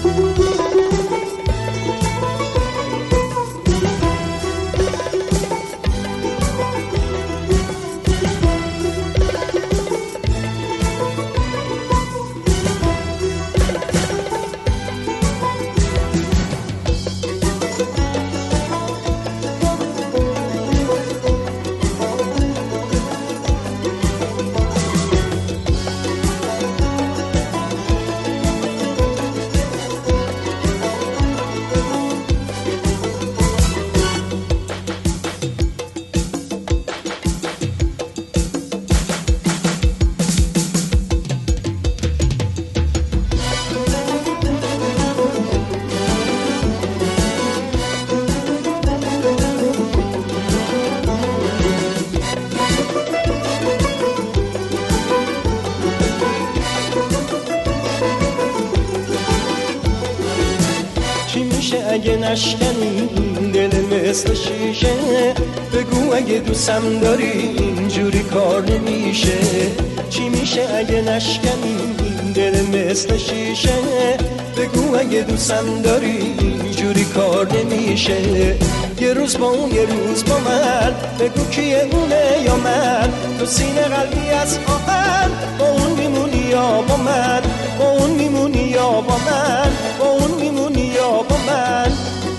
اگه نشکنی دل مثل شیشه، بگو اگه دوستم داری اینجوری کار نمیشه. چی میشه اگه نشکنی دل مثل شیشه، بگو اگه دوستم داری اینجوری کار نمیشه. یه روز با اون یه روز با من، بگو کیه اونه یا من، تو سینه قلبی از آهن، با اون میمونی یا با من، با اون میمونی یا با من، با اون میمونی یا با من.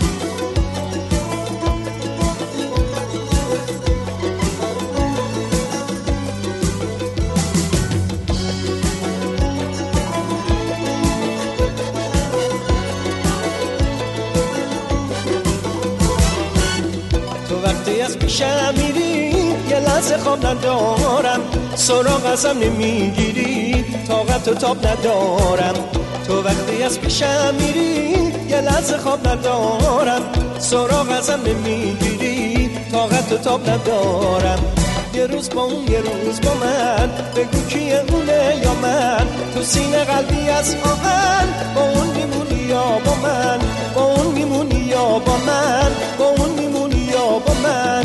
وقتی از پیشم میری یه لحظه خواب ندارم، سراغ ازم نمیگیری، طاقت و تاب ندارم. تو وقتی از پیشم میری یه لحظه خواب ندارم، سراغ ازم نمیگیری، طاقت و تاب ندارم. یه روز با اون یه روز با من، بگو کیه اونه یا من، تو سینه قلبی از آهن، با اون میمونی یا با من، با اون میمونی یا با من، با اون میمونی یا با من.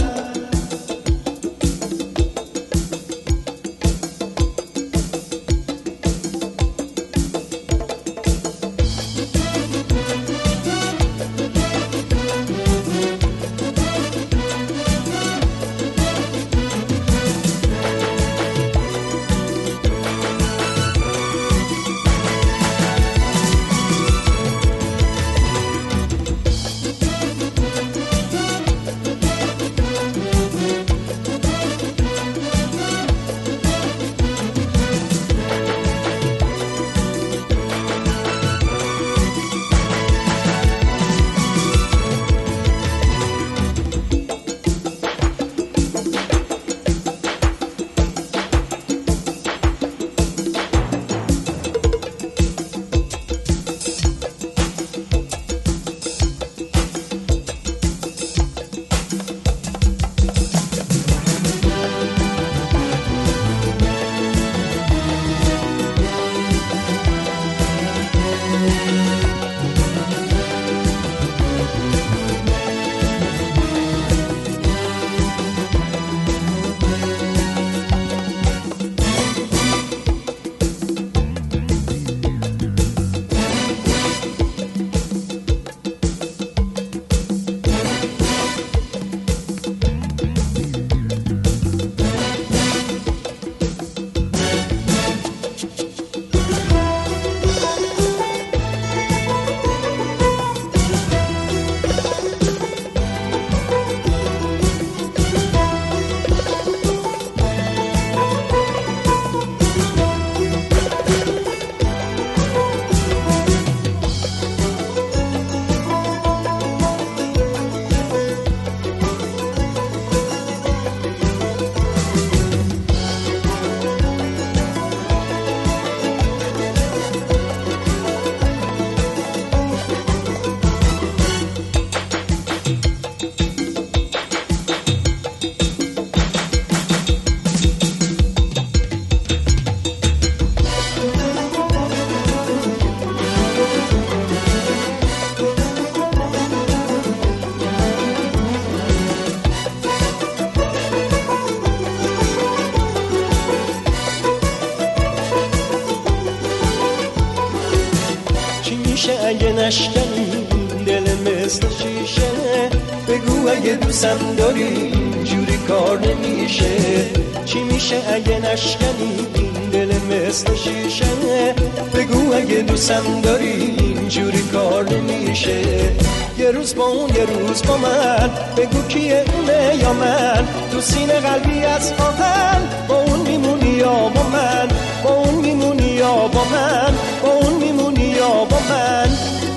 میشه اگه نشکنی دل مثل شیشه؟ بگو اگه دوستم داری اینجوری کار نمیشه. چی میشه اگه نشکنی دل مثل شیشه؟ بگو اگه دوستم داری اینجوری کار نمیشه. یه روز با اون یه روز با من، بگو کیه اونه یا من؟ تو سینه قلبی از آهن، با اون میمونی یا با من؟ با اون میمونی یا با من؟ با اون میمونی یا با من؟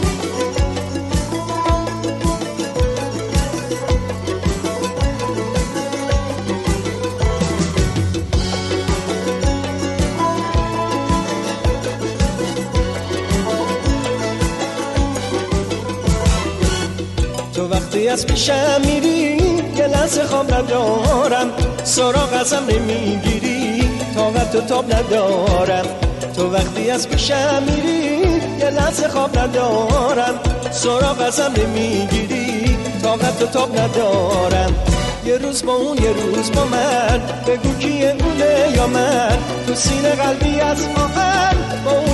تو وقتی از پیشم میری یه لحظه خواب ندارم، سراغ ازم نمیگیری، طاقت و تاب ندارم. تو وقتی از پیشم میری یه لحظه خواب ندارم، سراغ ازم نمیگیری، طاقت و تاب ندارم. یه روز با اون یه روز با من، بگو کیه اونه یا من؟ تو سینه قلبی از آهن، با اون